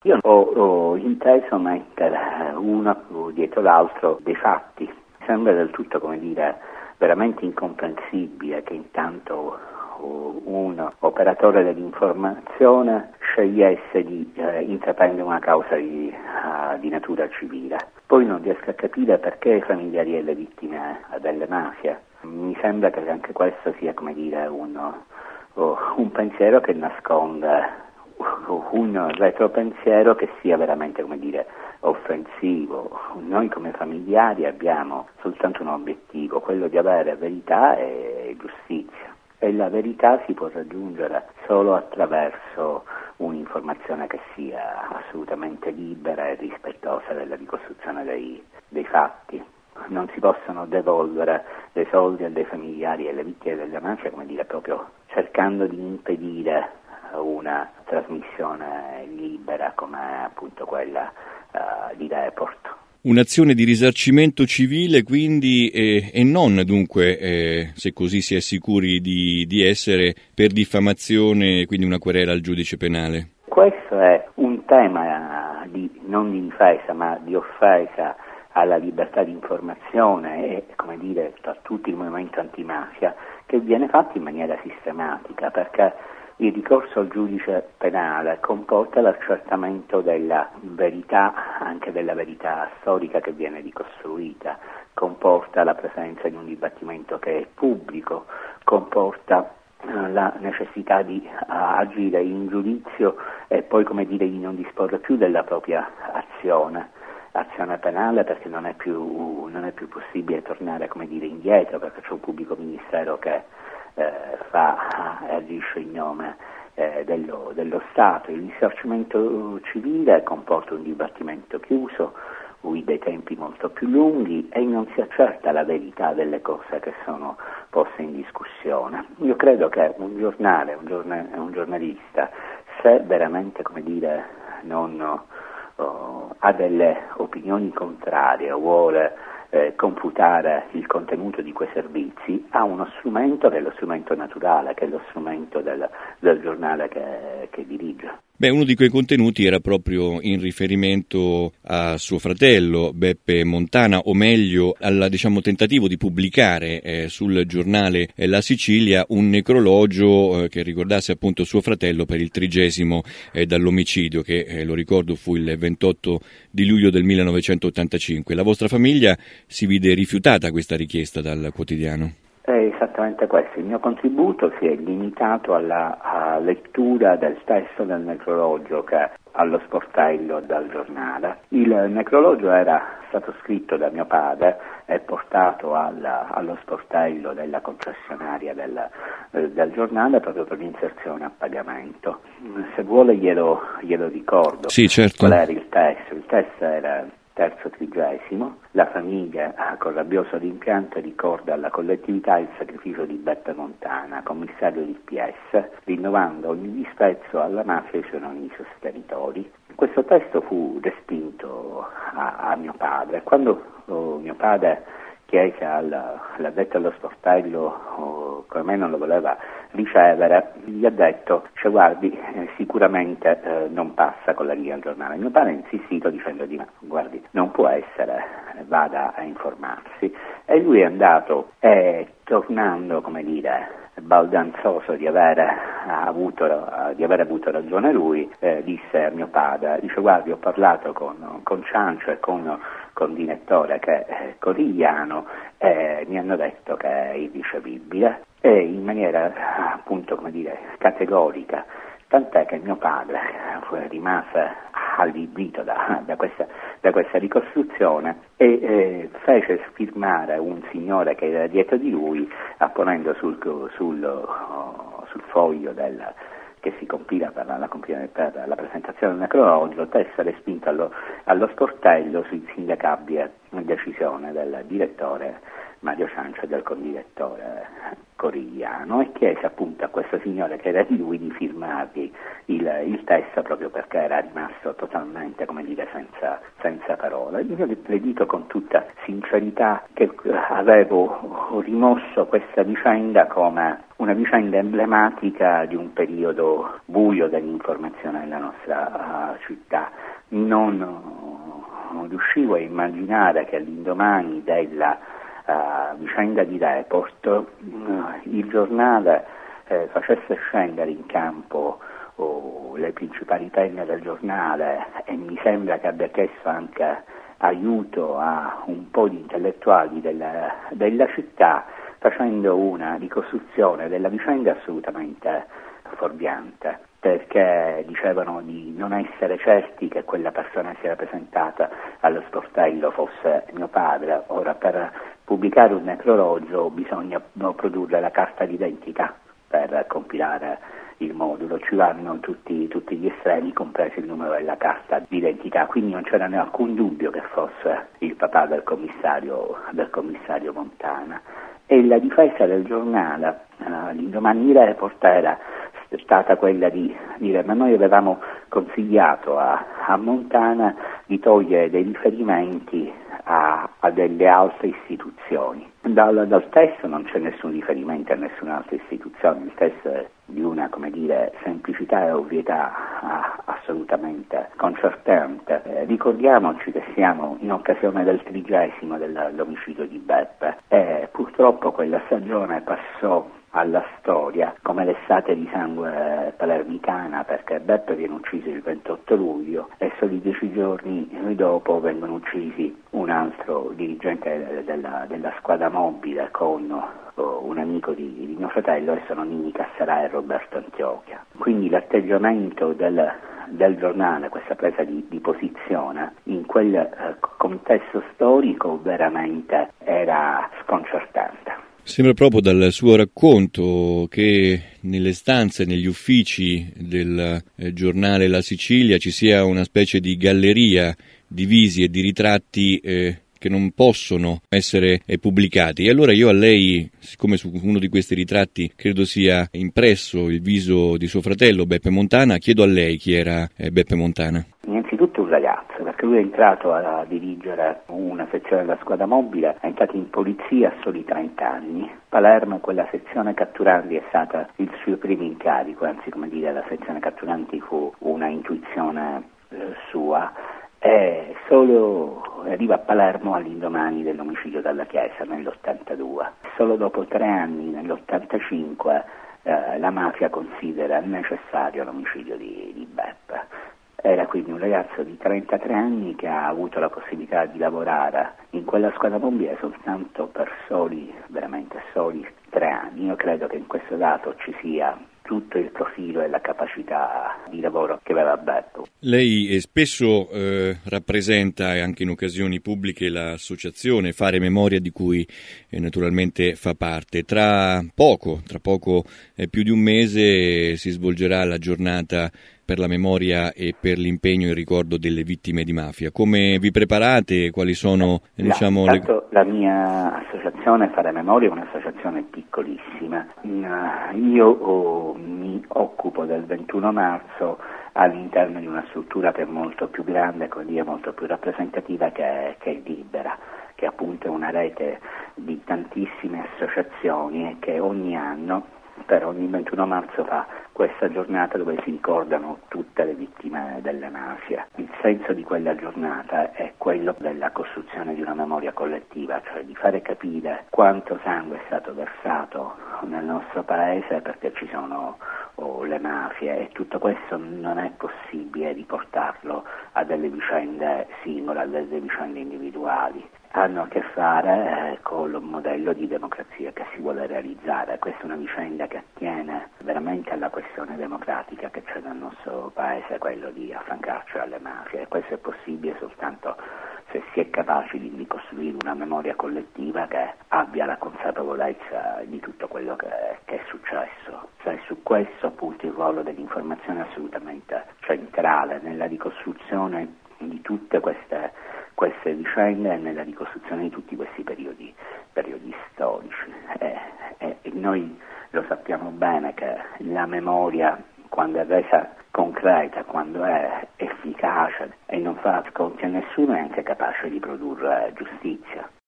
Io ho inteso mettere uno dietro l'altro dei fatti. Sembra del tutto, veramente incomprensibile che intanto un operatore dell'informazione scegliesse di intraprendere una causa di natura civile. Poi non riesco a capire perché i familiari delle vittime delle mafie. Mi sembra che anche questo sia un pensiero che nasconde un retropensiero che sia veramente offensivo. Noi come familiari abbiamo soltanto un obiettivo, quello di avere verità e giustizia, e la verità si può raggiungere solo attraverso un'informazione che sia assolutamente libera e rispettosa della ricostruzione dei fatti. Non si possono devolvere dei soldi dei familiari e alle vittime della mafia, proprio cercando di impedire una trasmissione libera come appunto quella di Report. Un'azione di risarcimento civile quindi e non dunque, se così si è sicuri di essere, per diffamazione, quindi una querela al giudice penale. Questo è un tema non di difesa ma di offesa alla libertà di informazione e a tutto il movimento antimafia, che viene fatto in maniera sistematica, perché il ricorso al giudice penale comporta l'accertamento della verità, anche della verità storica che viene ricostruita, comporta la presenza di un dibattimento che è pubblico, comporta la necessità di agire in giudizio e poi di non disporre più della propria azione penale, perché non è più possibile tornare indietro, perché c'è un pubblico ministero che agisce in nome dello Stato. Il risarcimento civile comporta un dibattimento chiuso, dei tempi molto più lunghi, e non si accerta la verità delle cose che sono poste in discussione. Io credo che un giornalista, se veramente non ha delle opinioni contrarie o vuole computare il contenuto di quei servizi, ha uno strumento che è lo strumento naturale, che è lo strumento del giornale che dirige. Uno di quei contenuti era proprio in riferimento a suo fratello Beppe Montana, o meglio al tentativo di pubblicare sul giornale La Sicilia un necrologio che ricordasse appunto suo fratello per il 30° dall'omicidio, che lo ricordo fu il 28 di luglio del 1985. La vostra famiglia si vide rifiutata questa richiesta dal quotidiano? È esattamente questo. Il mio contributo si è limitato alla lettura del testo del necrologio che allo sportello dal giornale. Il necrologio era stato scritto da mio padre e portato allo sportello della concessionaria del giornale proprio per l'inserzione a pagamento. Se vuole glielo ricordo. Sì, certo. Qual era il testo? Il testo era terzo 30. La famiglia, con rabbioso rimpianto, ricorda alla collettività il sacrificio di Beppe Montana, commissario del PS, rinnovando ogni disprezzo alla mafia e ai suoi nonni sostenitori. Questo testo fu respinto a mio padre. Quando mio padre chiese all'addetto allo sportello come me non lo voleva ricevere, gli ha detto: guardi, sicuramente non passa con la riga al giornale. Mio padre ha insistito dicendo di no, guardi, non può essere, vada a informarsi. E lui è andato e, tornando baldanzoso di aver avuto ragione lui, disse a mio padre, guardi, ho parlato con Ciancio e con il direttore che è Corigliano e mi hanno detto che è irricevibile, e in maniera appunto categorica, tant'è che mio padre rimase allibito da questa ricostruzione e fece firmare un signore che era dietro di lui, apponendo sul foglio che si compila per la presentazione del necrologio, testo respinto allo sportello su insindacabile decisione del direttore Mario Ciancio e del condirettore Corigliano, e chiese appunto a questo signore che era di lui di firmargli il testo, proprio perché era rimasto totalmente senza parole. Io le dico con tutta sincerità che avevo rimosso questa vicenda come una vicenda emblematica di un periodo buio dell'informazione nella nostra città. Non riuscivo a immaginare che all'indomani della vicenda di Report il giornale facesse scendere in campo le principali penne del giornale, e mi sembra che abbia chiesto anche aiuto a un po' di intellettuali della città, facendo una ricostruzione della vicenda assolutamente fuorviante, perché dicevano di non essere certi che quella persona che si era presentata allo sportello fosse mio padre. Ora, per pubblicare un necrologio bisogna produrre la carta d'identità per compilare il modulo, ci vanno tutti gli estremi, compreso il numero della carta d'identità, quindi non c'era alcun dubbio che fosse il papà del commissario Montana. E la difesa del giornale l'indomani di Report era stata quella di dire: ma noi avevamo consigliato a Montana di togliere dei riferimenti a delle altre istituzioni. Dal testo non c'è nessun riferimento a nessun'altra istituzione, il testo è di una, semplicità e ovvietà assolutamente concertante. Ricordiamoci che siamo in occasione del 30° dell'omicidio di Beppe, e purtroppo quella stagione passò alla storia come l'estate di sangue palermitana, perché Beppe viene ucciso il 28 luglio e soli 10 giorni dopo vengono uccisi un altro dirigente della squadra mobile con un amico di mio fratello, e sono Ninni Casserà e Roberto Antiochia. Quindi l'atteggiamento del giornale, questa presa di posizione in quel contesto storico veramente era sconcertante. Sembra proprio dal suo racconto che nelle stanze, negli uffici del giornale La Sicilia ci sia una specie di galleria di visi e di ritratti che non possono essere pubblicati. E allora io a lei, siccome su uno di questi ritratti credo sia impresso il viso di suo fratello Beppe Montana, chiedo a lei chi era Beppe Montana. Innanzitutto un ragazzo, perché lui è entrato a dirigere una sezione della squadra mobile, è entrato in polizia a soli 30 anni. Palermo, quella sezione catturanti, è stata il suo primo incarico, anzi la sezione catturanti fu una intuizione sua. E solo arriva a Palermo all'indomani dell'omicidio della Chiesa nell'82. Solo dopo 3 anni, nell'85, la mafia considera necessario l'omicidio di Beppe. Era quindi un ragazzo di 33 anni che ha avuto la possibilità di lavorare in quella squadra mobile soltanto per veramente soli 3 anni. Io credo che in questo dato ci sia tutto il profilo e la capacità di lavoro che aveva Beppe. Lei spesso rappresenta anche in occasioni pubbliche l'associazione Fare Memoria, di cui naturalmente fa parte. Tra poco più di un mese si svolgerà la giornata per la memoria e per l'impegno in ricordo delle vittime di mafia. Come vi preparate? Quali sono La mia associazione Fare Memoria è un'associazione piccolissima. Io mi occupo del 21 marzo all'interno di una struttura che è molto più grande, molto più rappresentativa, che è Libera, che appunto è una rete di tantissime associazioni e che ogni anno, per ogni 21 marzo, fa questa giornata dove si ricordano tutte le vittime delle mafie. Il senso di quella giornata è quello della costruzione di una memoria collettiva, cioè di fare capire quanto sangue è stato versato nel nostro paese perché ci sono le mafie, e tutto questo non è possibile riportarlo a delle vicende singole, a delle vicende individuali. Hanno a che fare con il modello di democrazia che si vuole realizzare. Questa è una vicenda che attiene veramente alla questione democratica che c'è nel nostro paese, quello di affrancarci alle mafie, e questo è possibile soltanto se si è capaci di ricostruire una memoria collettiva che abbia la consapevolezza di tutto quello che è successo. Cioè, su questo appunto il ruolo dell'informazione è assolutamente centrale nella ricostruzione di tutte queste vicende e nella ricostruzione di tutti questi periodi storici. E noi lo sappiamo bene che la memoria, quando è resa concreta, quando è efficace e non fa sconti a nessuno, è anche capace di produrre giustizia.